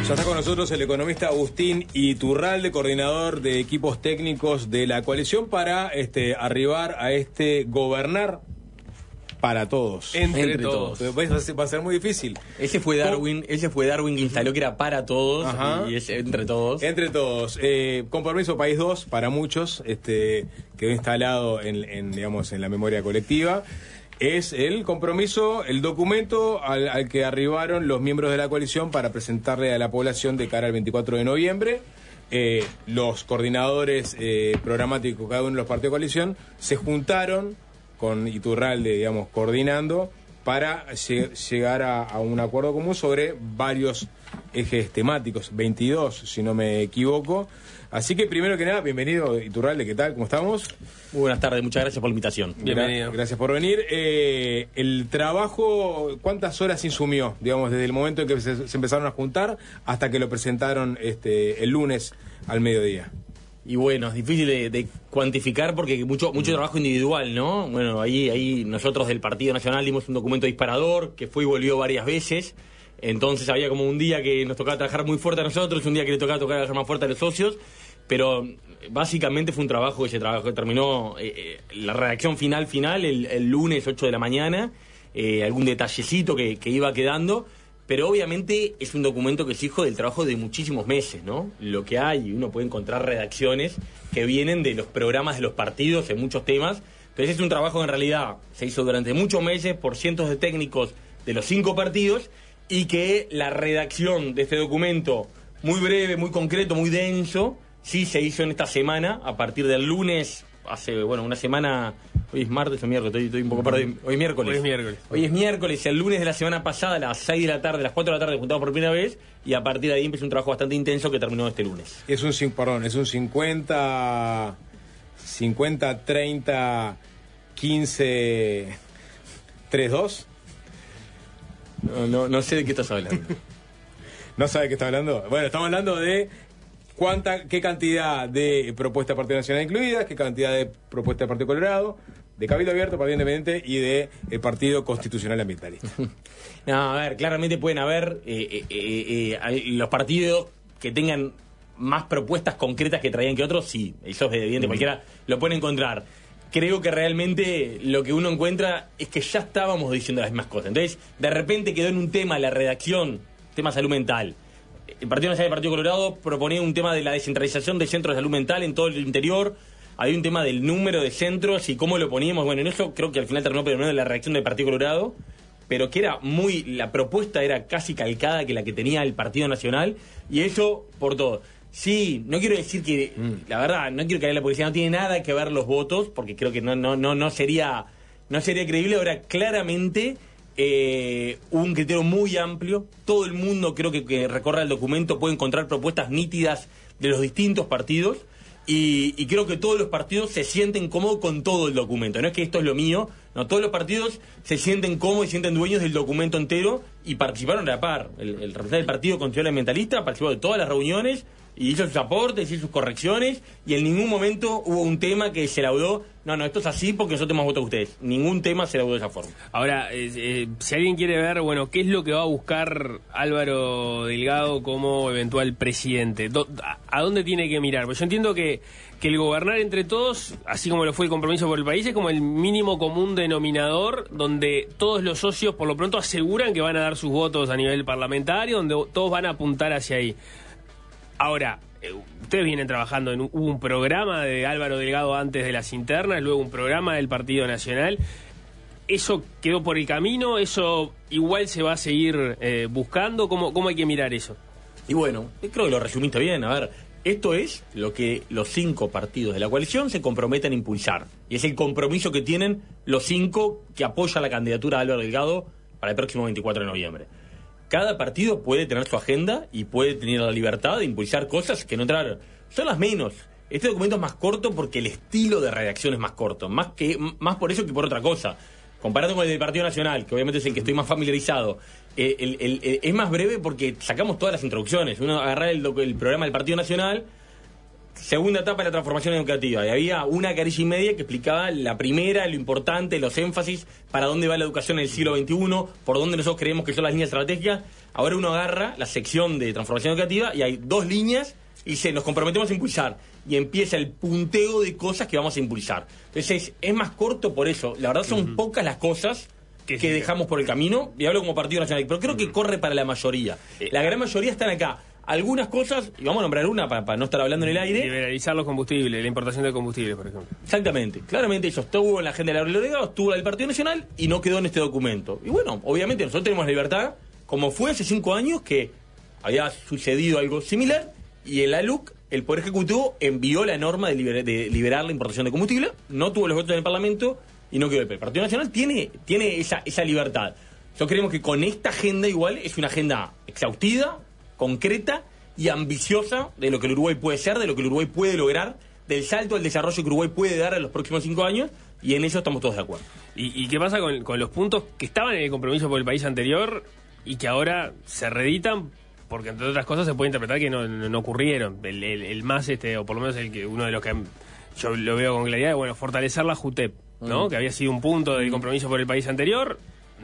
Ya está con nosotros el economista Agustín Iturralde, coordinador de equipos técnicos de la coalición, para arribar a gobernar para todos. Entre todos. Va a ser muy difícil. Ese fue Darwin que instaló que era para todos. Ajá. Y es entre todos. Entre todos. Compromiso País 2 para muchos, quedó instalado en la memoria colectiva. Es el compromiso, el documento al que arribaron los miembros de la coalición para presentarle a la población de cara al 24 de noviembre. Los coordinadores programáticos, cada uno de los partidos de coalición, se juntaron con Iturralde, coordinando para llegar a un acuerdo común sobre varios ejes temáticos, 22, si no me equivoco. Así que, primero que nada, bienvenido, Iturralde, ¿qué tal? ¿Cómo estamos? Muy buenas tardes, muchas gracias por la invitación. Bienvenido. Gracias por venir. El trabajo, ¿cuántas horas insumió? Desde el momento en que se empezaron a juntar hasta que lo presentaron el lunes al mediodía. Y bueno, es difícil de cuantificar porque mucho trabajo individual, ¿no? Bueno, ahí nosotros del Partido Nacional dimos un documento disparador que fue y volvió varias veces. Entonces había como un día que nos tocaba trabajar muy fuerte a nosotros, un día que le tocaba trabajar más fuerte a los socios, pero básicamente fue ese trabajo que terminó la redacción final el lunes 8 de la mañana, algún detallecito que iba quedando, pero obviamente es un documento que es hijo del trabajo de muchísimos meses, ¿no? Lo que hay, uno puede encontrar redacciones que vienen de los programas de los partidos en muchos temas, entonces es un trabajo que en realidad se hizo durante muchos meses por cientos de técnicos de los 5 partidos, y que la redacción de este documento, muy breve, muy concreto, muy denso, sí se hizo en esta semana, a partir del lunes, hace una semana. Hoy es martes o miércoles, estoy un poco perdido. Hoy es miércoles. Hoy es miércoles, el lunes de la semana pasada, a las 6 de la tarde, a las 4 de la tarde, juntamos por primera vez, y a partir de ahí empezó un trabajo bastante intenso que terminó este lunes. Es un 50, 30, 15, 3-2. No sé de qué estás hablando. ¿No sabe de qué está hablando? Bueno, estamos hablando de qué cantidad de propuestas de Partido Nacional incluidas, qué cantidad de propuestas de Partido Colorado, de Cabildo Abierto, Partido Independiente y de Partido Constitucional Ambientalista. No, a ver, claramente pueden haber los partidos que tengan más propuestas concretas que traían que otros, sí, eso es evidente, cualquiera lo puede encontrar. Creo que realmente lo que uno encuentra es que ya estábamos diciendo las mismas cosas. Entonces, de repente quedó en un tema la redacción, tema salud mental. El Partido Nacional y el Partido Colorado proponía un tema de la descentralización de centros de salud mental en todo el interior. Había un tema del número de centros y cómo lo poníamos. Bueno, en eso creo que al final terminó predominando la redacción del Partido Colorado, pero que era la propuesta era casi calcada que la que tenía el Partido Nacional, y eso por todo. Sí, no quiero decir que, la verdad, no quiero caer en la policía, no tiene nada que ver los votos, porque creo que no sería creíble. Ahora, claramente, un criterio muy amplio, todo el mundo creo que recorra el documento puede encontrar propuestas nítidas de los distintos partidos, y creo que todos los partidos se sienten cómodos con todo el documento, no es que esto es lo mío, no, todos los partidos se sienten cómodos y sienten dueños del documento entero, y participaron a la par. El representante del Partido Constitucional Ambientalista participó de todas las reuniones, y hizo sus aportes, hizo sus correcciones, y en ningún momento hubo un tema que se laudó, no, esto es así porque nosotros tenemos votos de ustedes. Ningún tema se laudó de esa forma. Ahora, si alguien quiere ver, qué es lo que va a buscar Álvaro Delgado como eventual presidente, ¿a dónde tiene que mirar? Pues yo entiendo que el gobernar entre todos, así como lo fue el compromiso por el país, es como el mínimo común denominador, donde todos los socios por lo pronto aseguran que van a dar sus votos a nivel parlamentario, donde todos van a apuntar hacia ahí. Ahora, ustedes vienen trabajando hubo un programa de Álvaro Delgado antes de las internas, luego un programa del Partido Nacional. ¿Eso quedó por el camino? ¿Eso igual se va a seguir buscando? ¿Cómo hay que mirar eso? Y bueno, creo que lo resumiste bien. A ver, esto es lo que los 5 partidos de la coalición se comprometen a impulsar. Y es el compromiso que tienen los 5 que apoyan la candidatura de Álvaro Delgado para el próximo 24 de noviembre. Cada partido puede tener su agenda y puede tener la libertad de impulsar cosas que no entraron. Son las menos. Este documento es más corto porque el estilo de redacción es más corto. Más por eso que por otra cosa. Comparado con el del Partido Nacional, que obviamente es el que estoy más familiarizado, es más breve porque sacamos todas las introducciones. Uno agarrar el programa del Partido Nacional, segunda etapa de la transformación educativa, y había una carilla y media que explicaba la primera, lo importante, los énfasis, para dónde va la educación en el siglo XXI, por dónde nosotros creemos que son las líneas estratégicas. Ahora uno agarra la sección de transformación educativa y hay 2 líneas y dice, nos comprometemos a impulsar, y empieza el punteo de cosas que vamos a impulsar. Entonces es más corto por eso. La verdad son pocas las cosas que dejamos por el camino, y hablo como Partido Nacional, pero creo que corre para la mayoría. La gran mayoría están acá. Algunas cosas, y vamos a nombrar una para no estar hablando en el aire. Liberalizar los combustibles, la importación de combustibles, por ejemplo. Exactamente, claramente eso estuvo en la agenda de la Delegado, estuvo en el Partido Nacional y no quedó en este documento. Y bueno, obviamente nosotros tenemos la libertad, como fue hace 5 años que había sucedido algo similar, y el ALUC, el Poder Ejecutivo, envió la norma de liberar la importación de combustible, no tuvo los votos en el Parlamento y no quedó. El Partido Nacional tiene esa libertad. Nosotros creemos que con esta agenda igual es una agenda exhaustiva, concreta y ambiciosa de lo que el Uruguay puede ser, de lo que el Uruguay puede lograr, del salto al desarrollo que Uruguay puede dar en los próximos 5 años, y en eso estamos todos de acuerdo. ¿Y qué pasa con los puntos que estaban en el compromiso por el país anterior y que ahora se reeditan? Porque entre otras cosas se puede interpretar que no ocurrieron. El más, o por lo menos uno de los que yo lo veo con claridad, es, bueno, fortalecer la JUTEP, ¿no? Que había sido un punto del compromiso por el país anterior.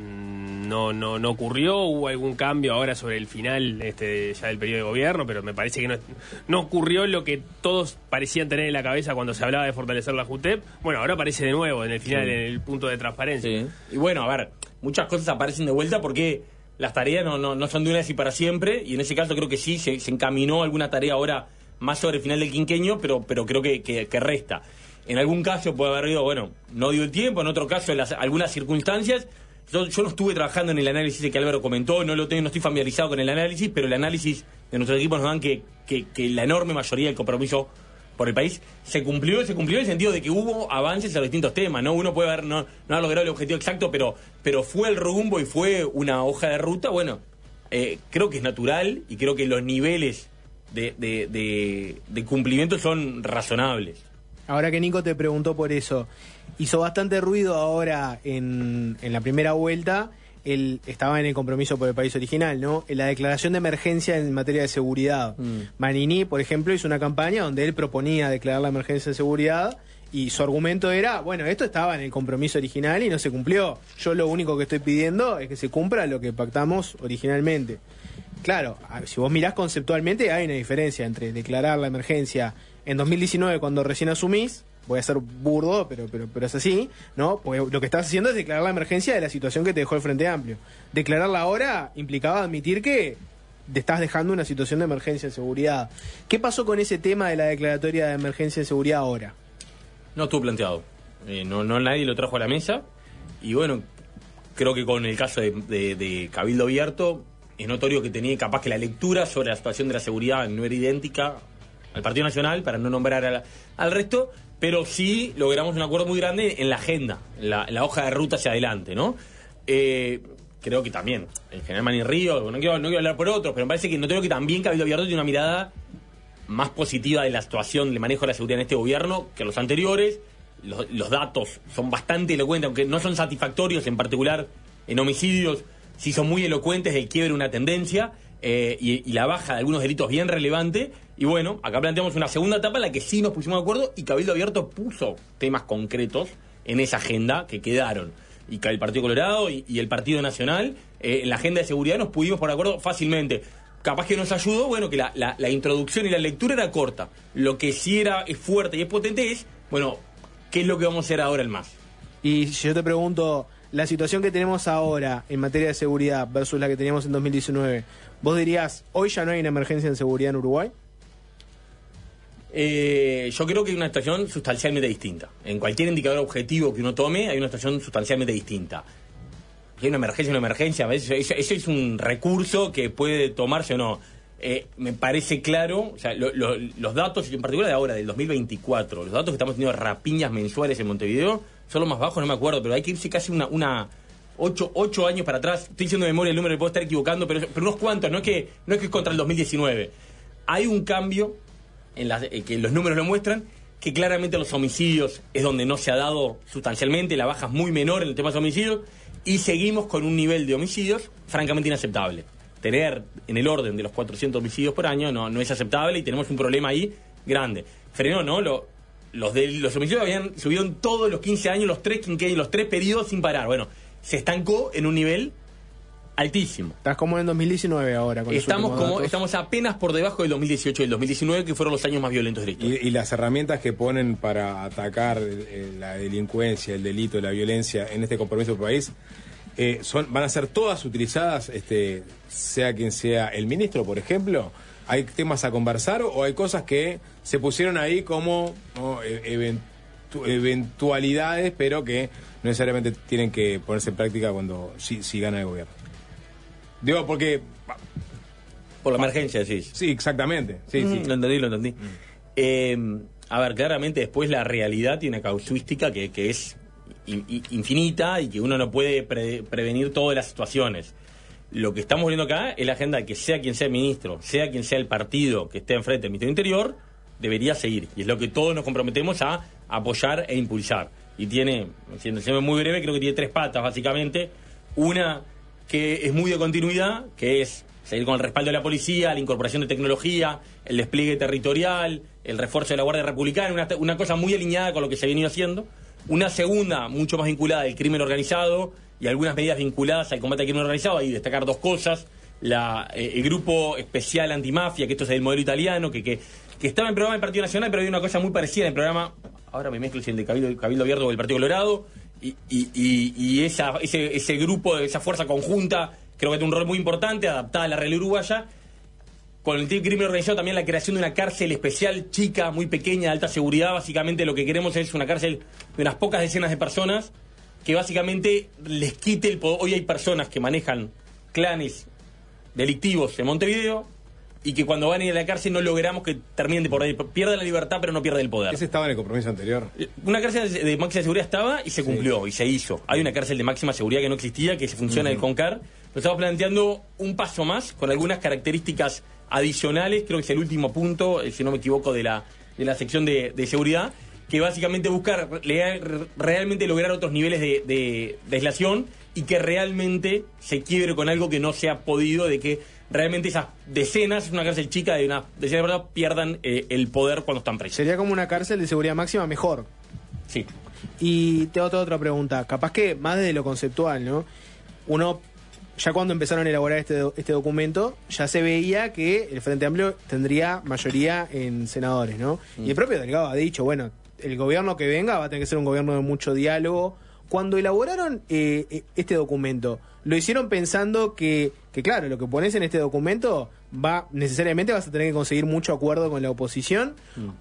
No ocurrió, hubo algún cambio ahora sobre el final ya del periodo de gobierno, pero me parece que no ocurrió lo que todos parecían tener en la cabeza cuando se hablaba de fortalecer la JUTEP. Bueno, ahora aparece de nuevo en el final, en el punto de transparencia. Sí. Y bueno, a ver, muchas cosas aparecen de vuelta porque las tareas no son de una vez y para siempre, y en ese caso creo que sí, se encaminó alguna tarea ahora más sobre el final del quinquenio, pero creo que resta. En algún caso puede haber ido, bueno, no dio el tiempo, en otro caso algunas circunstancias. Yo no estuve trabajando en el análisis que Álvaro comentó, no estoy familiarizado con el análisis, pero el análisis de nuestros equipos nos dan que la enorme mayoría del compromiso por el país se cumplió en el sentido de que hubo avances en los distintos temas, ¿no? Uno puede haber no ha logrado el objetivo exacto, pero fue el rumbo y fue una hoja de ruta. Bueno, creo que es natural y creo que los niveles de cumplimiento son razonables. Ahora que Nico te preguntó por eso, hizo bastante ruido ahora en la primera vuelta. Él estaba en el compromiso por el país original, ¿no? En la declaración de emergencia en materia de seguridad. Manini, por ejemplo, hizo una campaña donde él proponía declarar la emergencia de seguridad y su argumento era, bueno, esto estaba en el compromiso original y no se cumplió. Yo lo único que estoy pidiendo es que se cumpla lo que pactamos originalmente. Claro, si vos mirás conceptualmente hay una diferencia entre declarar la emergencia en 2019 cuando recién asumís, voy a ser burdo, pero es así, ¿no? Porque lo que estás haciendo es declarar la emergencia de la situación que te dejó el Frente Amplio. Declararla ahora implicaba admitir que te estás dejando una situación de emergencia de seguridad. ¿Qué pasó con ese tema de la declaratoria de emergencia de seguridad ahora? No estuvo planteado. No nadie lo trajo a la mesa. Y bueno, creo que con el caso de Cabildo Abierto es notorio que tenía capaz que la lectura sobre la situación de la seguridad no era idéntica al Partido Nacional, para no nombrar al resto, pero sí logramos un acuerdo muy grande en la agenda, en la hoja de ruta hacia adelante, ¿no? Creo que también, el general Manín Río, no quiero hablar por otros, pero me parece que notorio que también Cabildo Abierto tiene una mirada más positiva de la situación, del manejo de la seguridad en este gobierno que los anteriores. Los datos son bastante elocuentes, aunque no son satisfactorios, en particular en homicidios, sí son muy elocuentes del quiebre de una tendencia y la baja de algunos delitos bien relevante. Y bueno, acá planteamos una segunda etapa en la que sí nos pusimos de acuerdo y Cabildo Abierto puso temas concretos en esa agenda que quedaron. Y el Partido Colorado y el Partido Nacional, en la agenda de seguridad nos pudimos poner de acuerdo fácilmente. Capaz que nos ayudó, bueno, que la introducción y la lectura era corta. Lo que sí es fuerte y es potente es, bueno, ¿qué es lo que vamos a hacer ahora el MAS? Y si yo te pregunto, la situación que tenemos ahora en materia de seguridad versus la que teníamos en 2019, ¿vos dirías, hoy ya no hay una emergencia en seguridad en Uruguay? Yo creo que hay una situación sustancialmente distinta. En cualquier indicador objetivo que uno tome, hay una situación sustancialmente distinta. Si hay una emergencia, a veces eso es un recurso que puede tomarse o no. Me parece claro, o sea, los datos, en particular de ahora, del 2024, los datos que estamos teniendo de rapiñas mensuales en Montevideo, son los más bajos, no me acuerdo, pero hay que irse casi 8 años para atrás. Estoy diciendo de memoria el número, me puedo estar equivocando, pero unos cuantos, no es que es contra el 2019. Hay un cambio que los números lo muestran, que claramente los homicidios es donde no se ha dado sustancialmente, la baja es muy menor en el tema de los homicidios, y seguimos con un nivel de homicidios francamente inaceptable. Tener en el orden de los 400 homicidios por año no es aceptable y tenemos un problema ahí grande. frenó, ¿no? Los homicidios subieron todos los 15 años, los tres periodos sin parar. Bueno, se estancó en un nivel altísimo. Estás como en 2019 ahora. Con Estamos apenas por debajo del 2018 y el 2019, que fueron los años más violentos de la historia. Y las herramientas que ponen para atacar la delincuencia, el delito, la violencia en este compromiso por país, van a ser todas utilizadas, sea quien sea el ministro, por ejemplo. ¿Hay temas a conversar o hay cosas que se pusieron ahí como, ¿no?, eventualidades, pero que no necesariamente tienen que ponerse en práctica si gana el gobierno? Digo, porque... Por la emergencia, decís. Sí, exactamente. Sí. Lo entendí. A ver, claramente después la realidad tiene una casuística que es infinita y que uno no puede prevenir todas las situaciones. Lo que estamos viendo acá es la agenda de que sea quien sea el ministro, sea quien sea el partido que esté enfrente del Ministerio del Interior, debería seguir. Y es lo que todos nos comprometemos a apoyar e impulsar. Y tiene, siendo muy breve, creo que tiene 3 patas, básicamente. Una que es muy de continuidad, que es seguir con el respaldo de la policía, la incorporación de tecnología, el despliegue territorial, el refuerzo de la Guardia Republicana, una cosa muy alineada con lo que se ha venido haciendo. Una segunda, mucho más vinculada al crimen organizado y algunas medidas vinculadas al combate al crimen organizado. Ahí destacar 2 cosas. El grupo especial antimafia, que esto es el modelo italiano, que estaba en el programa del Partido Nacional, pero hay una cosa muy parecida en el programa, ahora me mezclo si el de Cabildo Abierto o el Partido Colorado, y ese grupo, esa fuerza conjunta, creo que tiene un rol muy importante, adaptada a la realidad uruguaya. Con el crimen organizado también la creación de una cárcel especial, chica, muy pequeña, de alta seguridad. Básicamente lo que queremos es una cárcel de unas pocas decenas de personas que básicamente les quite el poder. Hoy hay personas que manejan clanes delictivos en Montevideo y que cuando van a ir a la cárcel no logramos que terminen de por ahí. Pierden la libertad pero no pierden el poder. ¿Ese estaba en el compromiso anterior? Una cárcel de máxima seguridad estaba y se cumplió, y se hizo. Hay una cárcel de máxima seguridad que no existía, que se funciona en el CONCAR. Lo estamos planteando un paso más, con algunas características adicionales. Creo que es el último punto, si no me equivoco, de la sección de seguridad, que básicamente buscar realmente lograr otros niveles de aislación y que realmente se quiebre con algo que no se ha podido, de que realmente esas decenas, es una cárcel chica de una decena de personas, pierdan el poder cuando están presos. Sería como una cárcel de seguridad máxima mejor. Sí. Y te hago otra pregunta, capaz que más desde lo conceptual, ¿no? Uno, ya cuando empezaron a elaborar este documento, ya se veía que el Frente Amplio tendría mayoría en senadores, ¿no? Y el propio Delgado ha dicho, bueno, el gobierno que venga va a tener que ser un gobierno de mucho diálogo. Cuando elaboraron este documento, lo hicieron pensando que claro, lo que pones en este documento necesariamente vas a tener que conseguir mucho acuerdo con la oposición,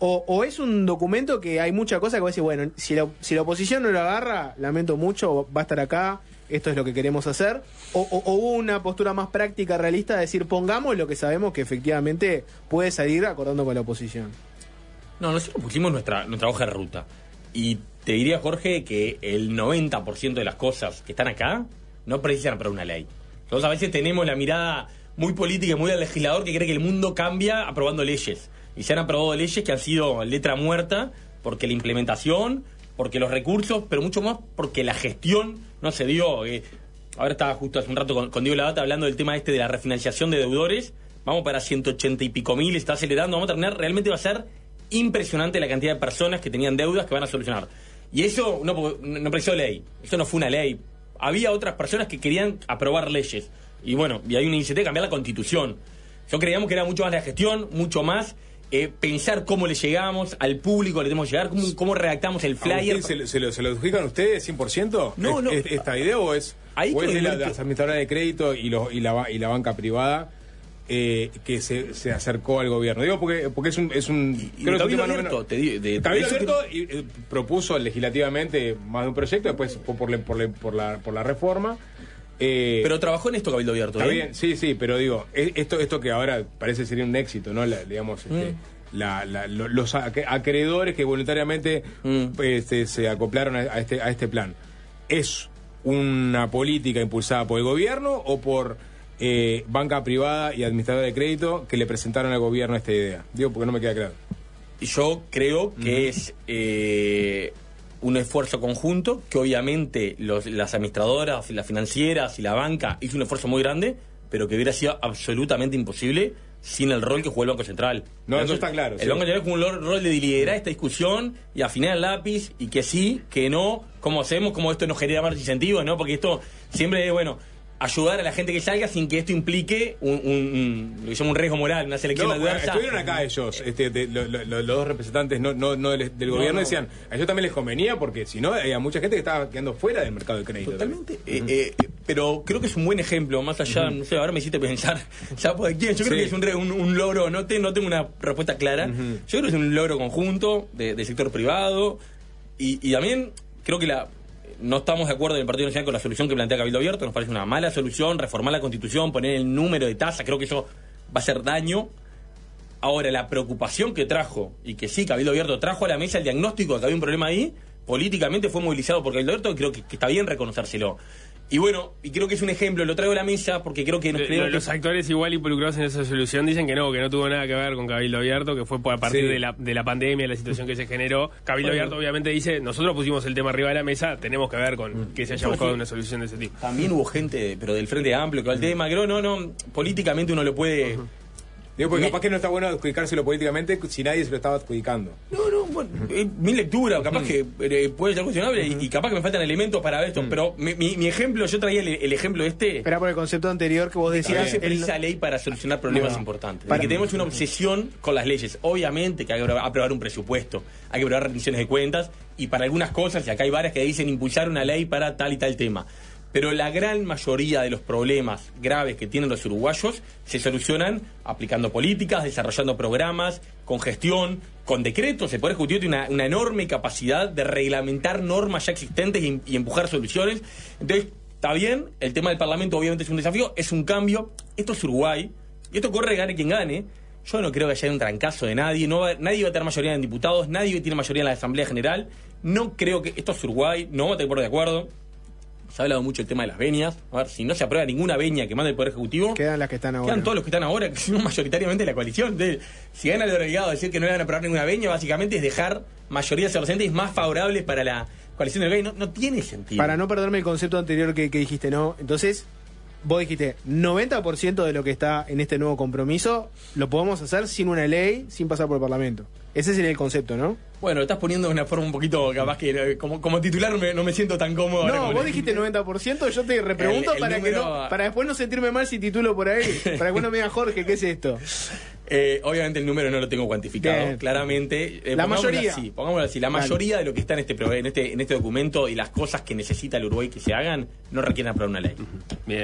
o es un documento que hay mucha cosa que va a decir, bueno, si la oposición no lo agarra, lamento mucho, va a estar acá, esto es lo que queremos hacer, o hubo una postura más práctica, realista, de decir, pongamos lo que sabemos que efectivamente puede salir acordando con la oposición? No, nosotros pusimos nuestra hoja de ruta. Y te diría, Jorge, que el 90% de las cosas que están acá no precisan para una ley. Nosotros a veces tenemos la mirada muy política y muy del legislador que cree que el mundo cambia aprobando leyes. Y se han aprobado leyes que han sido letra muerta porque la implementación, porque los recursos, pero mucho más porque la gestión no se dio. Ahora estaba justo hace un rato con Diego Lavata hablando del tema de la refinanciación de deudores. Vamos para 180 y pico mil, está acelerando, vamos a terminar, realmente va a ser impresionante la cantidad de personas que tenían deudas que van a solucionar. Y eso no precisó ley, eso no fue una ley. Había otras personas que querían aprobar leyes. Y bueno, y hay una iniciativa de cambiar la Constitución. Yo creíamos que era mucho más la gestión, mucho más pensar cómo le llegamos al público, le tenemos que llegar, cómo redactamos el flyer. ¿Se lo adjudican ustedes 100%? No. ¿Esta idea o es de las administradoras de crédito y la banca privada? Que se acercó al gobierno. Digo porque es un creo que Cabildo Abierto, Cabildo Abierto propuso legislativamente más de un proyecto, después por la reforma. Pero trabajó en esto Cabildo Abierto. Está bien, sí, pero digo, esto que ahora parece sería un éxito, ¿no? Los acreedores que voluntariamente se acoplaron a este plan. ¿Es una política impulsada por el gobierno o por banca privada y administradora de crédito que le presentaron al gobierno esta idea? Digo, porque no me queda claro. Yo creo que es un esfuerzo conjunto, que obviamente las administradoras, las financieras y la banca hizo un esfuerzo muy grande, pero que hubiera sido absolutamente imposible sin el rol que jugó el Banco Central. No, eso está claro. El Banco Central jugó un rol de liderar esta discusión y afinar el lápiz, y que sí, que no, cómo hacemos, cómo esto nos genera más incentivos, ¿no? Porque esto siempre es, bueno, ayudar a la gente que salga sin que esto implique lo que llama un riesgo moral, una selección adversa. Estuvieron acá ellos, los dos representantes no del gobierno, decían, a ellos también les convenía, porque si no, había mucha gente que estaba quedando fuera del mercado de crédito. Totalmente. Pero creo que es un buen ejemplo, más allá, no sé, ahora me hiciste pensar, ya por quién, yo creo que es un logro, no tengo una respuesta clara, yo creo que es un logro conjunto del sector privado, y también creo que no estamos de acuerdo en el Partido Nacional con la solución que plantea Cabildo Abierto, nos parece una mala solución, reformar la Constitución, poner el número de tasa, creo que eso va a hacer daño. Ahora, la preocupación que trajo, y que sí, Cabildo Abierto trajo a la mesa el diagnóstico de que había un problema ahí, políticamente fue movilizado por Cabildo Abierto, creo que está bien reconocérselo. Y bueno, y creo que es un ejemplo, lo traigo a la mesa porque creo que los actores igual involucrados en esa solución dicen que no tuvo nada que ver con Cabildo Abierto, que fue a partir de la pandemia, la situación que se generó. Cabildo Abierto obviamente dice, nosotros pusimos el tema arriba de la mesa, tenemos que ver con que se haya buscado una solución de ese tipo. También hubo gente, pero del Frente Amplio, que va el tema, creo, no, políticamente uno lo puede... Digo, porque capaz que no está bueno adjudicárselo políticamente si nadie se lo estaba adjudicando. No, bueno, mi lectura, capaz que puede ser cuestionable y capaz que me faltan elementos para esto, pero mi ejemplo, yo traía el ejemplo Era por el concepto anterior que vos decías. Esa ley para solucionar problemas importantes. Que tenemos una obsesión con las leyes. Obviamente que hay que aprobar un presupuesto, hay que aprobar rendiciones de cuentas, y para algunas cosas, y acá hay varias que dicen impulsar una ley para tal y tal tema. Pero la gran mayoría de los problemas graves que tienen los uruguayos se solucionan aplicando políticas, desarrollando programas, con gestión, con decretos. El Poder Ejecutivo tiene una enorme capacidad de reglamentar normas ya existentes y empujar soluciones. Entonces, está bien, el tema del Parlamento obviamente es un desafío, es un cambio. Esto es Uruguay, y esto corre gane quien gane. Yo no creo que haya un trancazo de nadie, nadie va a tener mayoría en diputados, nadie tiene mayoría en la Asamblea General. No creo que... Esto es Uruguay, no vamos a estar de acuerdo. Se ha hablado mucho del tema de las venias. A ver, si no se aprueba ninguna veña que mande el Poder Ejecutivo, quedan las que están ahora. Quedan todos los que están ahora, que son mayoritariamente la coalición. Entonces, si gana el delegado a decir que no le van a aprobar ninguna veña, básicamente es dejar mayorías ausentes más favorables para la coalición del gay. No tiene sentido. Para no perderme el concepto anterior que dijiste, ¿no? Entonces, vos dijiste, 90% de lo que está en este nuevo compromiso lo podemos hacer sin una ley, sin pasar por el Parlamento. Ese sería el concepto, ¿no? Bueno, lo estás poniendo de una forma un poquito, capaz que como titular no me siento tan cómodo. No, vos dijiste 90%, yo te repregunto para después no sentirme mal si titulo por ahí. Para después no me diga, Jorge, ¿qué es esto? Obviamente el número no lo tengo cuantificado, bien. Claramente. La mayoría. Pongámoslo así, la mayoría de lo que está en este documento y las cosas que necesita el Uruguay que se hagan, no requieren aprobar una ley. Bien.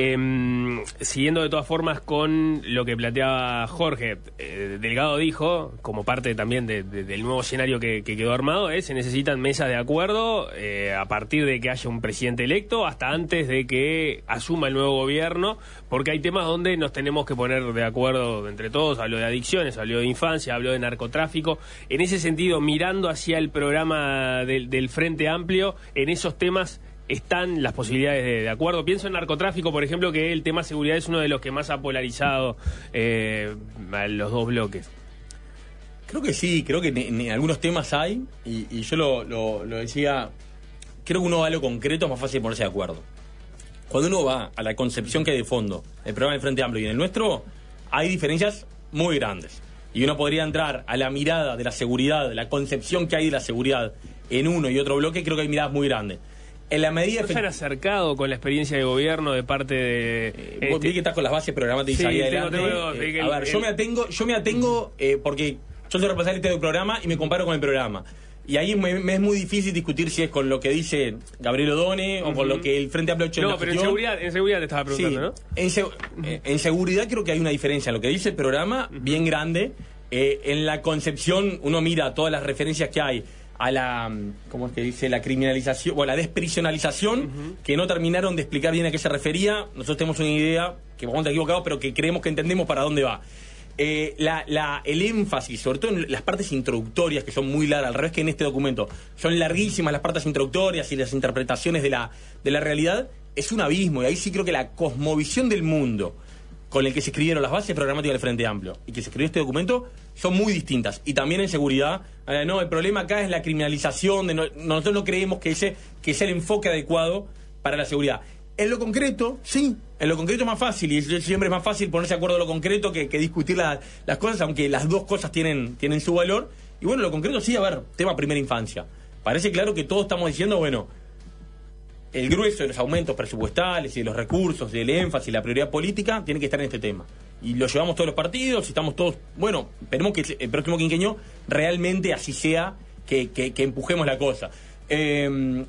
Siguiendo de todas formas con lo que planteaba Jorge, Delgado dijo, como parte también del nuevo escenario que quedó armado, se necesitan mesas de acuerdo a partir de que haya un presidente electo hasta antes de que asuma el nuevo gobierno, porque hay temas donde nos tenemos que poner de acuerdo entre todos. Habló de adicciones, habló de infancia, habló de narcotráfico. En ese sentido, mirando hacia el programa del Frente Amplio, en esos temas están las posibilidades de acuerdo. Pienso en narcotráfico, por ejemplo, que el tema seguridad es uno de los que más ha polarizado a los dos bloques. Creo que sí, creo que en algunos temas hay, y yo lo decía, creo que uno va a lo concreto, es más fácil ponerse de acuerdo. Cuando uno va a la concepción que hay de fondo, el programa del Frente Amplio y en el nuestro, hay diferencias muy grandes. Y uno podría entrar a la mirada de la seguridad, la concepción que hay de la seguridad en uno y otro bloque, creo que hay miradas muy grandes. En la medida... ¿No se han acercado con la experiencia de gobierno de parte de... Vos vi que estás con las bases programáticas ahí adelante. A ver, yo me atengo porque yo soy responsable de este programa y me comparo con el programa. Y ahí me es muy difícil discutir si es con lo que dice Gabriel Odone o con lo que el Frente Amplio ha hecho en la pero gestión. en seguridad te estaba preguntando, sí, ¿no? En seguridad creo que hay una diferencia en lo que dice el programa, bien grande. En la concepción uno mira todas las referencias que hay a la, ¿cómo es que dice? La criminalización, o la desprisionalización, que no terminaron de explicar bien a qué se refería. Nosotros tenemos una idea, que vamos a estar equivocados, pero que creemos que entendemos para dónde va. El énfasis, sobre todo en las partes introductorias, que son muy largas, al revés que en este documento, son larguísimas las partes introductorias y las interpretaciones de la realidad, es un abismo. Y ahí sí creo que la cosmovisión del mundo con el que se escribieron las bases programáticas del Frente Amplio y que se escribió este documento son muy distintas. Y también en seguridad, el problema acá es la criminalización, nosotros no creemos que ese es el enfoque adecuado para la seguridad. En lo concreto, sí. En lo concreto es más fácil, y siempre es más fácil ponerse de acuerdo en lo concreto que discutir las cosas, aunque las dos cosas tienen su valor. Y bueno, en lo concreto sí, a ver, tema primera infancia. Parece claro que todos estamos diciendo, bueno, el grueso de los aumentos presupuestales y de los recursos, del énfasis y la prioridad política tiene que estar en este tema. Y lo llevamos todos los partidos, y estamos todos, bueno, esperemos que el próximo quinquenio realmente así sea, que empujemos la cosa. En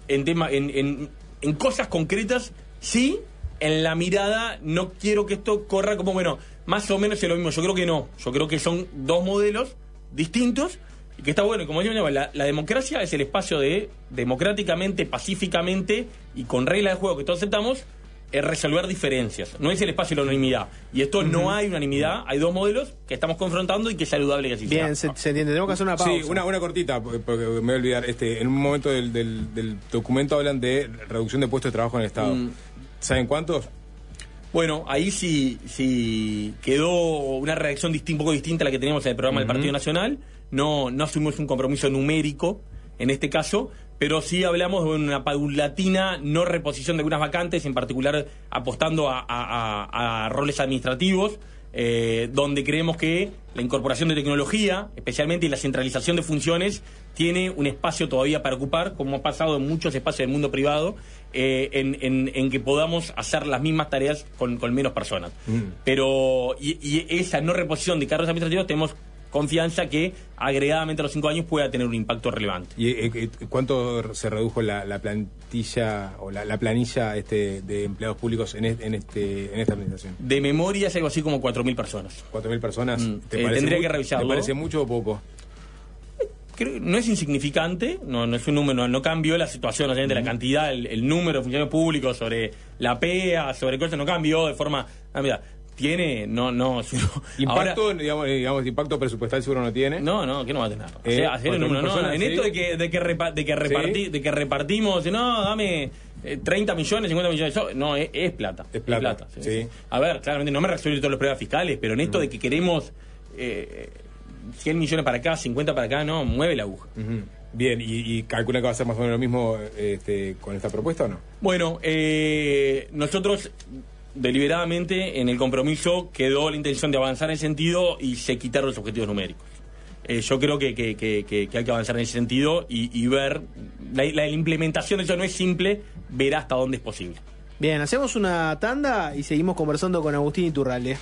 cosas concretas, sí. En la mirada, no quiero que esto corra como, bueno, más o menos es lo mismo. Yo creo que no. Yo creo que son dos modelos distintos y que está bueno. Y como yo la democracia es el espacio de, democráticamente, pacíficamente y con reglas de juego que todos aceptamos, resolver diferencias. No es el espacio de la unanimidad. Y esto no hay unanimidad. Hay dos modelos que estamos confrontando y que es saludable que así sea. Bien, se entiende. Tenemos que hacer una pausa. Sí, una cortita, porque me voy a olvidar. En un momento del documento hablan de reducción de puestos de trabajo en el Estado. ¿Saben cuántos? Bueno, ahí sí quedó una reacción un poco distinta a la que teníamos en el programa del Partido Nacional. No asumimos un compromiso numérico en este caso, pero sí hablamos de una paulatina no reposición de algunas vacantes, en particular apostando a roles administrativos, donde creemos que la incorporación de tecnología, especialmente la centralización de funciones, tiene un espacio todavía para ocupar, como ha pasado en muchos espacios del mundo privado, en que podamos hacer las mismas tareas con menos personas. Pero y esa no reposición de cargos administrativos tenemos confianza que agregadamente a los 5 años pueda tener un impacto relevante. ¿Y cuánto se redujo la plantilla o la planilla de empleados públicos en esta administración? De memoria es algo así como 4.000 personas. 4.000 personas. Tendría que revisarlo. ¿Te parece mucho o poco? No es insignificante, no es un número, no cambió la situación, ¿no? De la cantidad, el número de funcionarios públicos sobre la PEA, sobre cosas, no cambió de forma... mira, tiene, impacto, ahora, digamos, impacto presupuestal seguro no tiene. No, que no va a tener. O sea, hacer el número, no. En esto de que repartimos, no, dame 30 millones, 50 millones, no, es plata. Es plata. Sí. A ver, claramente no me resuelve todos los problemas fiscales, pero en esto de que queremos 100 millones para acá, 50 para acá, no, mueve la aguja. Bien, ¿y calcula que va a ser más o menos lo mismo con esta propuesta o no? Bueno, nosotros deliberadamente en el compromiso quedó la intención de avanzar en ese sentido y se quitaron los objetivos numéricos. Yo creo que hay que avanzar en ese sentido y ver la implementación de eso no es simple, ver hasta dónde es posible. Bien, hacemos una tanda y seguimos conversando con Agustín Iturralde.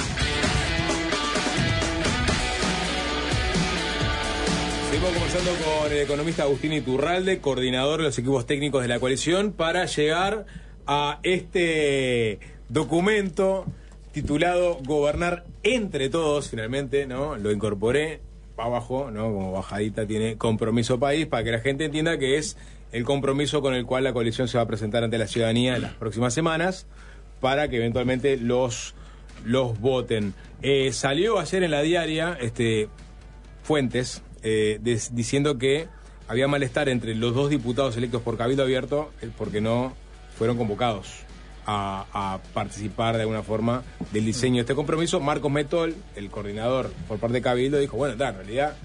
Seguimos conversando con el economista Agustín Iturralde, coordinador de los equipos técnicos de la coalición, para llegar a este documento titulado Gobernar entre todos. Finalmente, ¿no? Lo incorporé abajo, ¿no? Como bajadita tiene Compromiso País, para que la gente entienda que es el compromiso con el cual la coalición se va a presentar ante la ciudadanía en las próximas semanas para que eventualmente los voten. Salió ayer en la diaria fuentes diciendo que había malestar entre los dos diputados electos por Cabildo Abierto porque no fueron convocados a participar de alguna forma del diseño de este compromiso. Marcos Metol, el coordinador por parte de Cabildo, dijo, bueno, en realidad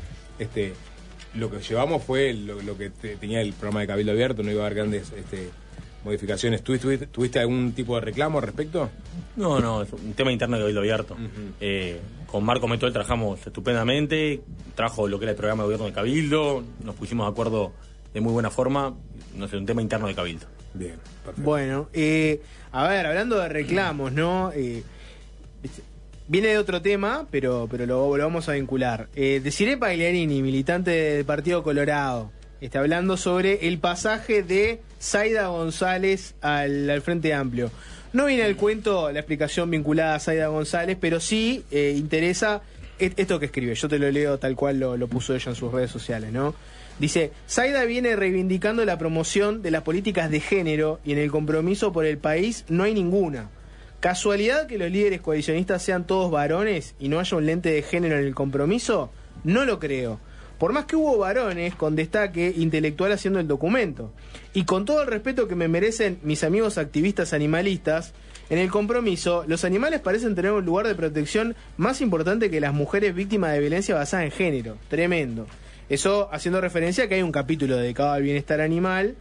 lo que llevamos fue lo que tenía el programa de Cabildo Abierto, no iba a haber grandes modificaciones. ¿Tuviste algún tipo de reclamo al respecto? No, es un tema interno de Cabildo Abierto. Con Marcos Metol trabajamos estupendamente, trajo lo que era el programa de gobierno de Cabildo, nos pusimos de acuerdo de muy buena forma, no sé, un tema interno de Cabildo. Bien, perfecto. Bueno, a ver, hablando de reclamos, ¿no? Viene de otro tema, pero lo vamos a vincular. Desiree Pagliarini, militante del Partido Colorado, está hablando sobre el pasaje de Zaida González al Frente Amplio. No viene al cuento la explicación vinculada a Zaida González, pero sí interesa esto que escribe. Yo te lo leo tal cual lo puso ella en sus redes sociales, ¿no? Dice, Zaida viene reivindicando la promoción de las políticas de género y en el compromiso por el país no hay ninguna. ¿Casualidad que los líderes coalicionistas sean todos varones y no haya un lente de género en el compromiso? No lo creo. Por más que hubo varones con destaque intelectual haciendo el documento. Y con todo el respeto que me merecen mis amigos activistas animalistas, en el compromiso los animales parecen tener un lugar de protección más importante que las mujeres víctimas de violencia basada en género. Tremendo. Eso haciendo referencia a que hay un capítulo dedicado al bienestar animal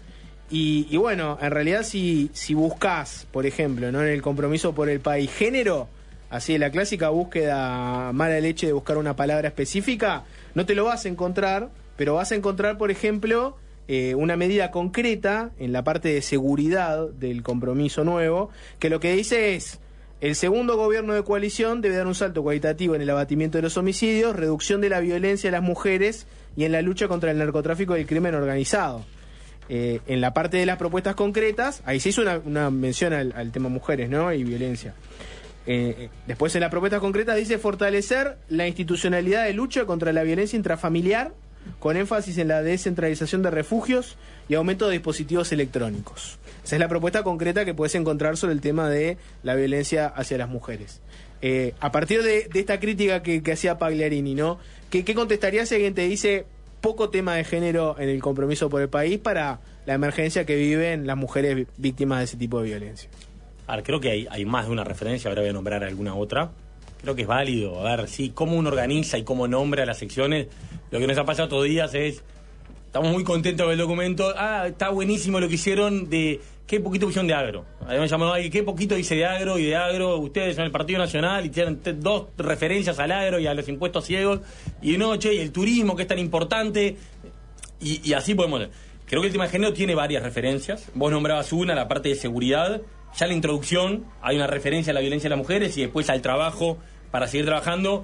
Y bueno, en realidad si buscas, por ejemplo, ¿no?, en el compromiso por el país, género, así la clásica búsqueda mala leche de buscar una palabra específica, no te lo vas a encontrar, pero vas a encontrar, por ejemplo, una medida concreta en la parte de seguridad del compromiso nuevo, que lo que dice es: el segundo gobierno de coalición debe dar un salto cualitativo en el abatimiento de los homicidios, reducción de la violencia a las mujeres y en la lucha contra el narcotráfico y el crimen organizado. En la parte de las propuestas concretas, ahí se hizo una mención al tema mujeres, ¿no?, y violencia. Después, en las propuestas concretas dice fortalecer la institucionalidad de lucha contra la violencia intrafamiliar, con énfasis en la descentralización de refugios y aumento de dispositivos electrónicos. Esa es la propuesta concreta que puedes encontrar sobre el tema de la violencia hacia las mujeres. A partir de esta crítica que hacía Pagliarini, ¿no?, ¿qué contestaría si alguien te dice poco tema de género en el compromiso por el país para la emergencia que viven las mujeres víctimas de ese tipo de violencia? A ver, creo que hay más de una referencia, ahora voy a nombrar alguna otra. Creo que es válido. A ver, sí, cómo uno organiza y cómo nombra las secciones. Lo que nos ha pasado estos días es, estamos muy contentos con el documento. Está buenísimo lo que hicieron de, qué poquito pusieron de agro. Además llamado ahí, qué poquito dice de agro y de agro. Ustedes son el Partido Nacional y tienen 2 referencias al agro y a los impuestos ciegos. Y no, che, y el turismo que es tan importante. Y así podemos. Creo que el tema de género tiene varias referencias. Vos nombrabas una, la parte de seguridad. Ya en la introducción hay una referencia a la violencia de las mujeres y después al trabajo para seguir trabajando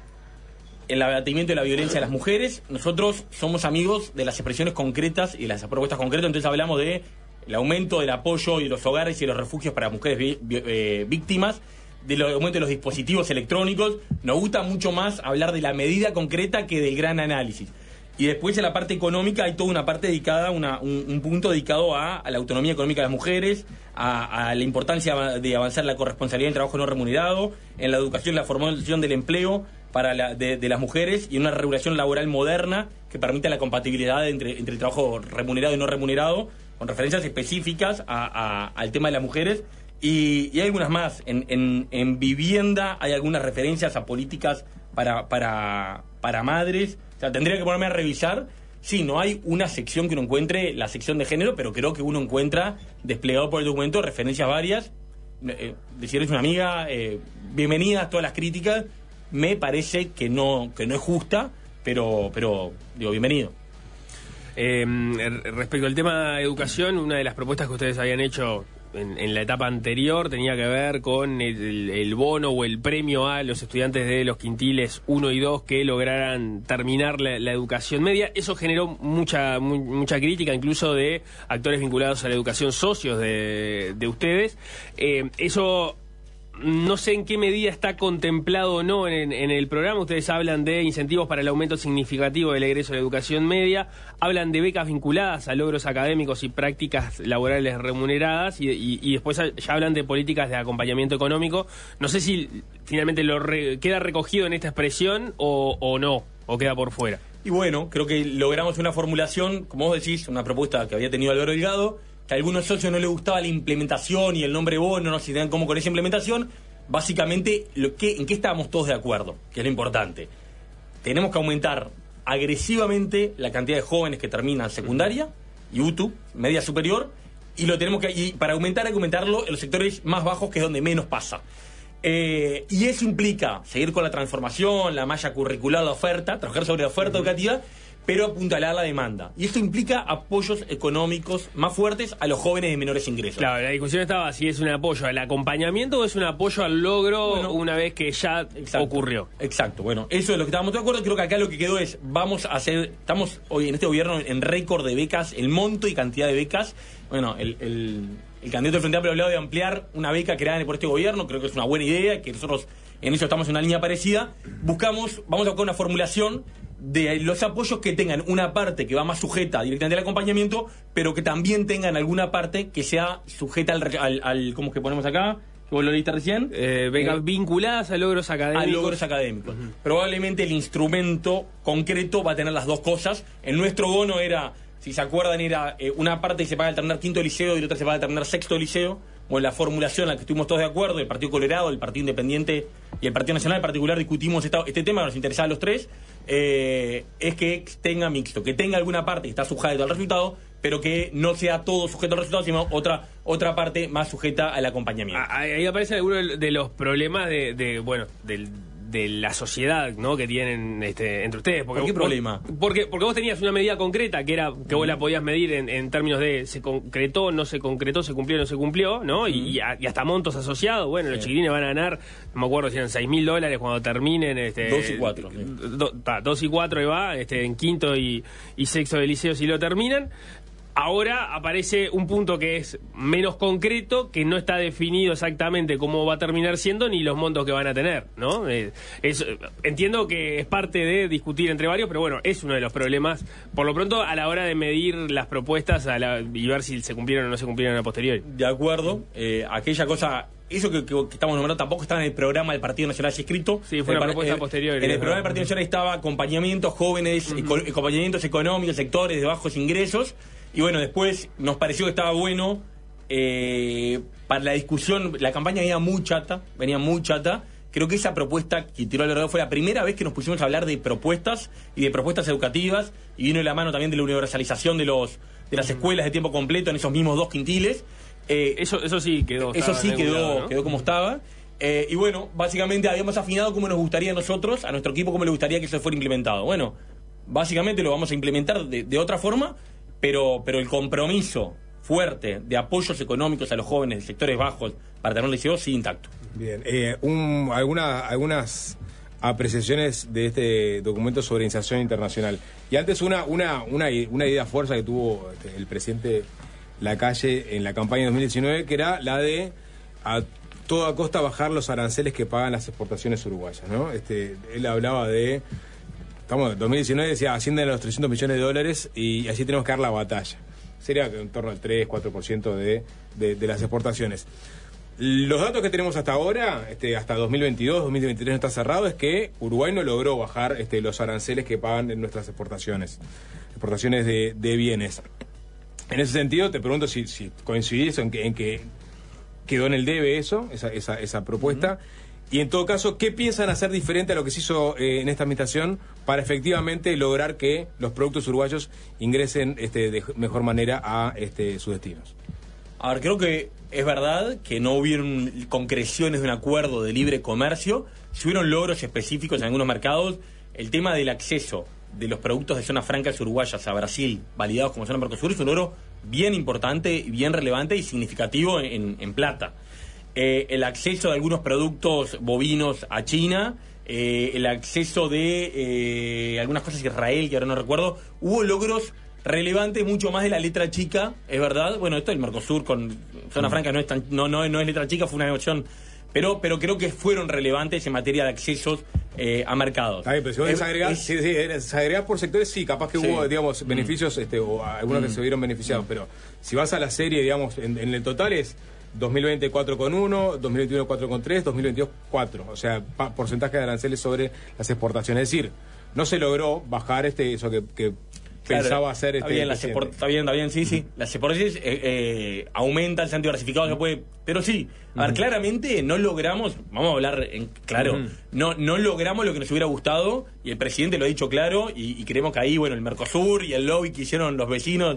el abatimiento de la violencia de las mujeres. Nosotros somos amigos de las expresiones concretas y de las propuestas concretas, entonces hablamos de el aumento del apoyo y de los hogares y de los refugios para mujeres víctimas, del aumento de los dispositivos electrónicos. Nos gusta mucho más hablar de la medida concreta que del gran análisis. Y después en la parte económica hay toda una parte dedicada, un punto dedicado a la autonomía económica de las mujeres, a la importancia de avanzar la corresponsabilidad en trabajo no remunerado, en la educación y la formación del empleo de las mujeres y una regulación laboral moderna que permita la compatibilidad entre el trabajo remunerado y no remunerado, con referencias específicas al tema de las mujeres. Y hay algunas más. En vivienda hay algunas referencias a políticas para madres. O sea, tendría que ponerme a revisar. Sí, no hay una sección que uno encuentre, la sección de género, pero creo que uno encuentra, desplegado por el documento, referencias varias. Si eres una amiga, bienvenidas todas las críticas. Me parece que no es justa, pero digo, bienvenido. Respecto al tema de educación, una de las propuestas que ustedes habían hecho en la etapa anterior tenía que ver con el bono o el premio a los estudiantes de los quintiles 1 y 2 que lograran terminar la educación media. Eso generó mucha crítica, incluso de actores vinculados a la educación, socios de ustedes. Eso no sé en qué medida está contemplado o no en el programa. Ustedes hablan de incentivos para el aumento significativo del egreso de la educación media, hablan de becas vinculadas a logros académicos y prácticas laborales remuneradas y después ya hablan de políticas de acompañamiento económico. No sé si finalmente queda recogido en esta expresión o no, o queda por fuera. Y bueno, creo que logramos una formulación, como vos decís, una propuesta que había tenido Álvaro Delgado, que a algunos socios no les gustaba la implementación y el nombre bono, no se tenían cómo con esa implementación. Básicamente, ¿en qué estábamos todos de acuerdo? Que es lo importante. Tenemos que aumentar agresivamente la cantidad de jóvenes que terminan secundaria y UTU, media superior, y para aumentar hay que aumentarlo en los sectores más bajos, que es donde menos pasa. Y eso implica seguir con la transformación, la malla curricular, la oferta, trabajar sobre la oferta educativa, pero apuntalar la demanda. Y esto implica apoyos económicos más fuertes a los jóvenes de menores ingresos. Claro, la discusión estaba si es un apoyo al acompañamiento o es un apoyo al logro una vez que ya ocurrió. Exacto, bueno, eso es lo que estábamos de acuerdo. Creo que acá lo que quedó es, estamos hoy en este gobierno en récord de becas, el monto y cantidad de becas. Bueno, el candidato del Frente Amplio ha hablado de ampliar una beca creada por este gobierno, creo que es una buena idea, que nosotros en eso estamos en una línea parecida. Vamos a buscar una formulación de los apoyos que tengan una parte que va más sujeta directamente al acompañamiento, pero que también tengan alguna parte que sea sujeta al ¿cómo es que ponemos acá? ¿Que vos lo leíste recién? Becas vinculadas a logros académicos. A logros académicos. Probablemente el instrumento concreto va a tener las dos cosas. En nuestro bono era, si se acuerdan, era una parte que se paga al terminar quinto liceo y la otra se paga al terminar sexto liceo. Bueno, la formulación en la que estuvimos todos de acuerdo, el Partido Colorado, el Partido Independiente y el Partido Nacional en particular, discutimos este tema, nos interesaba a los tres, es que tenga mixto, que tenga alguna parte que está sujeta al resultado, pero que no sea todo sujeto al resultado, sino otra parte más sujeta al acompañamiento. Ahí aparece alguno de los problemas de la sociedad, ¿no?, que tienen entre ustedes. ¿Por qué problema? Porque vos tenías una medida concreta que era que vos la podías medir en términos de se concretó, no se concretó, se cumplió, no se cumplió, ¿no? Y hasta montos asociados. Bueno, los chiquilines van a ganar, no me acuerdo si eran $6.000 cuando terminen. 2 y 4. 2 y 4 ahí va, en quinto y sexto de liceo si lo terminan. Ahora aparece un punto que es menos concreto, que no está definido exactamente cómo va a terminar siendo ni los montos que van a tener, ¿no? Entiendo que es parte de discutir entre varios, pero bueno, es uno de los problemas, por lo pronto, a la hora de medir las propuestas y ver si se cumplieron o no se cumplieron a posteriori. De acuerdo, aquella cosa... Eso que estamos nombrando tampoco estaba en el programa del Partido Nacional escrito. Sí, fue una propuesta posterior. En el programa del Partido Nacional estaba acompañamientos jóvenes, acompañamientos económicos, sectores de bajos ingresos. Y bueno, después nos pareció que estaba bueno para la discusión. La campaña venía muy chata. Creo que esa propuesta que tiró Alvarado fue la primera vez que nos pusimos a hablar de propuestas y de propuestas educativas. Y vino de la mano también de la universalización de las escuelas de tiempo completo en esos mismos 2 quintiles. Eso sí quedó. Eso sí quedó, ¿no? quedó como estaba. Y bueno, básicamente habíamos afinado cómo nos gustaría a nosotros, a nuestro equipo, cómo le gustaría que eso fuera implementado. Bueno, básicamente lo vamos a implementar de otra forma, pero el compromiso fuerte de apoyos económicos a los jóvenes de sectores bajos para tener un liceo sigue intacto. Bien, algunas apreciaciones de este documento sobre inserción internacional. Y antes una idea fuerza que tuvo el presidente Lacalle en la campaña de 2019, que era la de a toda costa bajar los aranceles que pagan las exportaciones uruguayas, ¿no? Él hablaba de, estamos en 2019, decía, ascienden a los $300 millones y así tenemos que dar la batalla. Sería en torno al 3-4% de las exportaciones. Los datos que tenemos hasta ahora, hasta 2022, 2023 no está cerrado, es que Uruguay no logró bajar los aranceles que pagan en nuestras exportaciones de bienes. En ese sentido, te pregunto si coincidís en que quedó en el debe esa propuesta. Y en todo caso, ¿qué piensan hacer diferente a lo que se hizo en esta administración para efectivamente lograr que los productos uruguayos ingresen de mejor manera a sus destinos? A ver, creo que es verdad que no hubieron concreciones de un acuerdo de libre comercio. Si hubieron logros específicos en algunos mercados, el tema del acceso de los productos de zonas francas uruguayas a Brasil, validados como zona Mercosur, es un logro bien importante, bien relevante y significativo en plata. El acceso de algunos productos bovinos a China, el acceso de algunas cosas a Israel, que ahora no recuerdo, hubo logros relevantes, mucho más de la letra chica, es verdad. Bueno, esto del Mercosur con zona franca no es letra chica, fue una negociación, pero creo que fueron relevantes en materia de accesos a mercados. Está bien, pero si vos desagregás por sectores, sí, capaz que hubo, digamos, beneficios, o algunos que se vieron beneficiados, pero si vas a la serie, digamos, en el total es 2020 4,1, 2021 4,3, 2022 4, o sea, porcentaje de aranceles sobre las exportaciones. Es decir, no se logró bajar eso que pensaba hacer está bien, sí. Las exportaciones aumentan, se han diversificado, se puede, pero sí, a ver, claramente no logramos, vamos a hablar claro, no logramos lo que nos hubiera gustado, y el presidente lo ha dicho claro, y creemos que ahí, bueno, el Mercosur y el lobby que hicieron los vecinos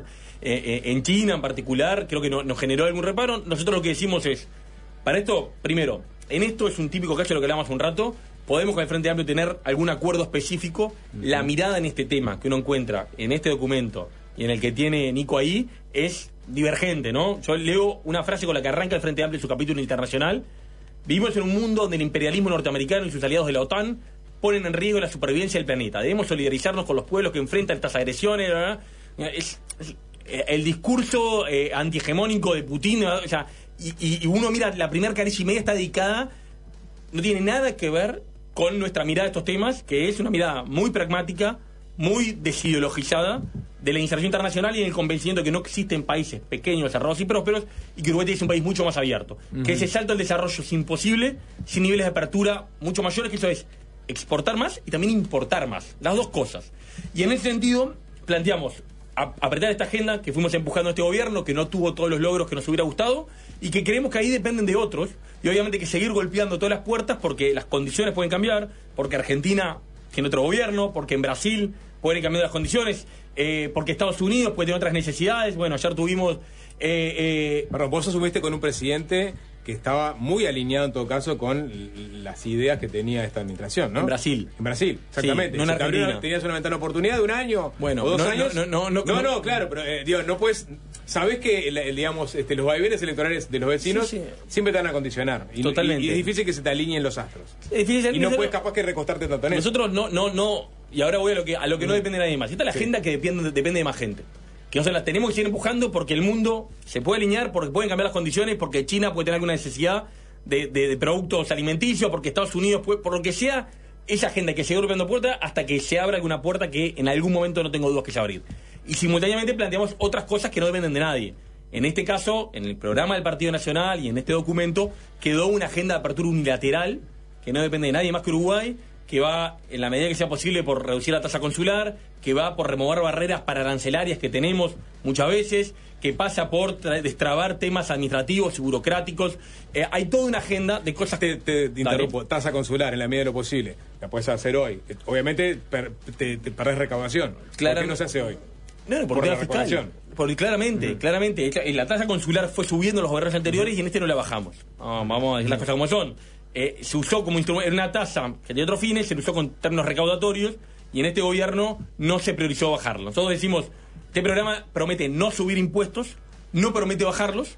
en China en particular, creo que nos generó algún reparo. Nosotros lo que decimos es, para esto, primero, en esto es un típico caso de lo que hablamos hace un rato. Podemos con el Frente Amplio tener algún acuerdo específico. La mirada en este tema que uno encuentra en este documento y en el que tiene Nico ahí es divergente, ¿no? Yo leo una frase con la que arranca el Frente Amplio en su capítulo internacional. Vivimos en un mundo donde el imperialismo norteamericano y sus aliados de la OTAN ponen en riesgo la supervivencia del planeta. Debemos solidarizarnos con los pueblos que enfrentan estas agresiones, ¿verdad? Es el discurso antihegemónico de Putin, ¿verdad? O sea, y uno mira, la primera carencia y media está dedicada, no tiene nada que ver con nuestra mirada de estos temas, que es una mirada muy pragmática, muy desideologizada de la inserción internacional y en el convencimiento de que no existen países pequeños, desarrollados y prósperos, y que Uruguay es un país mucho más abierto. Que ese salto al desarrollo es imposible sin niveles de apertura mucho mayores, que eso es exportar más y también importar más, las dos cosas. Y en ese sentido planteamos apretar esta agenda que fuimos empujando a este gobierno, que no tuvo todos los logros que nos hubiera gustado, y que creemos que ahí dependen de otros, y obviamente que seguir golpeando todas las puertas porque las condiciones pueden cambiar, porque Argentina tiene otro gobierno, porque en Brasil pueden ir cambiando las condiciones, porque Estados Unidos puede tener otras necesidades. Bueno, ayer tuvimos... Perdón, vos asumiste con un presidente que estaba muy alineado en todo caso con las ideas que tenía esta administración, ¿no? En Brasil. En Brasil, exactamente. Sí, no en Argentina. Tenías una ventana de oportunidad de un año, bueno, o 2 años. No, Claro, pero digo, no puedes... Sabés que, digamos, los vaivenes electorales de los vecinos siempre te van a condicionar. Totalmente. Y es difícil que se te alineen los astros. Es difícil, y no puedes capaz que recostarte tanto en eso. Nosotros no, y ahora voy a lo que no depende de nadie más. Esta es la agenda que depende de más gente. Que nosotros las tenemos que seguir empujando porque el mundo se puede alinear, porque pueden cambiar las condiciones, porque China puede tener alguna necesidad de productos alimenticios, porque Estados Unidos puede, por lo que sea, esa agenda que sigue golpeando puertas hasta que se abra alguna puerta que en algún momento no tengo dudas que se va a abrir. Y simultáneamente planteamos otras cosas que no dependen de nadie. En este caso, en el programa del Partido Nacional y en este documento, quedó una agenda de apertura unilateral que no depende de nadie más que Uruguay, que va, en la medida que sea posible, por reducir la tasa consular, que va por remover barreras pararancelarias que tenemos muchas veces, que pasa por destrabar temas administrativos y burocráticos. Hay toda una agenda de cosas... Te interrumpo. Tasa consular, en la medida de lo posible. La puedes hacer hoy. Obviamente te perdés recaudación. Claro. ¿Por qué no se hace hoy? No, por la fiscal. Porque claramente, la tasa consular fue subiendo en los gobiernos anteriores y en este no la bajamos. Vamos a decir las cosas como son. Se usó como instrumento, era una tasa que tenía otros fines, se usó con términos recaudatorios y en este gobierno no se priorizó bajarlo. Nosotros decimos, este programa promete no subir impuestos, no promete bajarlos.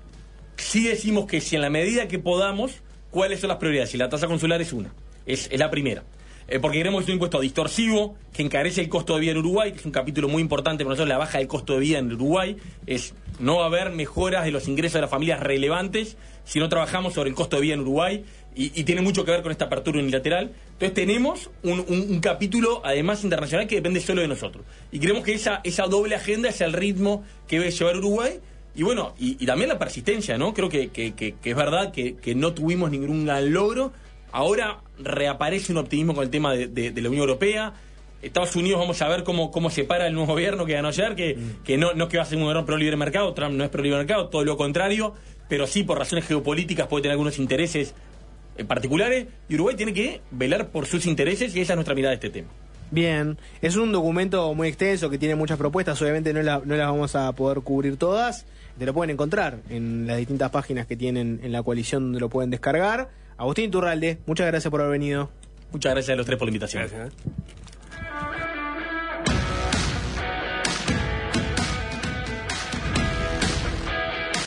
Sí decimos que si en la medida que podamos, cuáles son las prioridades. Y la tasa consular es una, es la primera. Porque queremos un impuesto distorsivo que encarece el costo de vida en Uruguay, que es un capítulo muy importante para nosotros. La baja del costo de vida en Uruguay es no va a haber mejoras de los ingresos de las familias relevantes si no trabajamos sobre el costo de vida en Uruguay, y tiene mucho que ver con esta apertura unilateral. Entonces tenemos un capítulo además internacional que depende solo de nosotros, y creemos que esa doble agenda es el ritmo que debe llevar Uruguay. Y bueno, y también la persistencia, ¿no? Creo que es verdad que no tuvimos ningún gran logro. Ahora reaparece un optimismo con el tema de la Unión Europea. Estados Unidos, vamos a ver cómo se para el nuevo gobierno que ganó ayer, que no es que va a ser un gobierno pro libre mercado. Trump no es pro libre mercado, todo lo contrario, pero sí por razones geopolíticas puede tener algunos intereses particulares, y Uruguay tiene que velar por sus intereses, y esa es nuestra mirada de este tema. Bien, es un documento muy extenso que tiene muchas propuestas, obviamente no las vamos a poder cubrir todas. Te lo pueden encontrar en las distintas páginas que tienen en la coalición donde lo pueden descargar. Agustín Iturralde, muchas gracias por haber venido. Muchas gracias a los tres por la invitación. Gracias.